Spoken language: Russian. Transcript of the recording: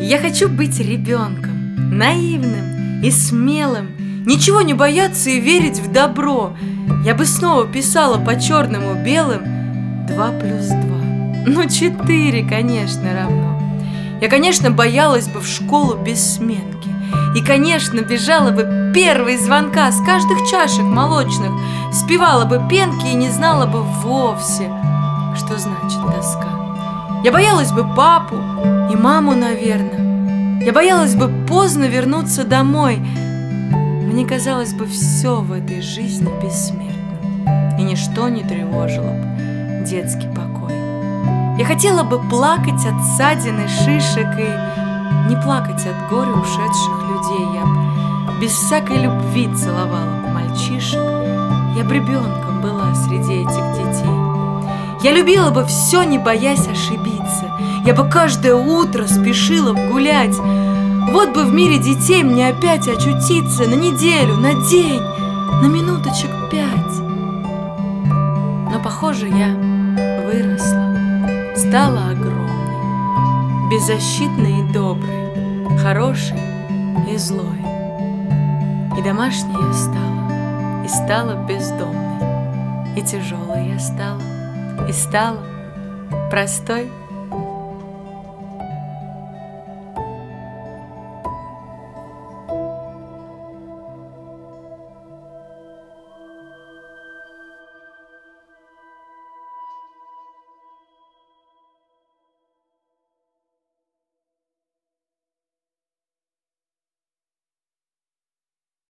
Я хочу быть ребенком, наивным и смелым, ничего не бояться и верить в добро. Я бы снова писала по черному белым 2 плюс 2. Ну, 4, конечно, равно. Я, конечно, боялась бы в школу без сменки. И, конечно, бежала бы первой звонка с каждых чашек молочных, спевала бы пенки и не знала бы вовсе, что значит тоска. Я боялась бы папу и маму, наверное. Я боялась бы поздно вернуться домой. Мне казалось бы, все в этой жизни бессмертно, и ничто не тревожило бы детский покой. Я хотела бы плакать от ссадин и шишек и не плакать от горя ушедших людей. Я б без всякой любви целовала бы мальчишек. Я б ребенком была среди этих детей. Я любила бы все, не боясь ошибиться. Я бы каждое утро спешила б гулять. Вот бы в мире детей мне опять очутиться на неделю, на день, на минуточек 5. Но, похоже, я выросла, стала огромной, беззащитной и доброй, хорошей и злой. И домашней я стала, и стала бездомной, и тяжелой я стала, и стала простой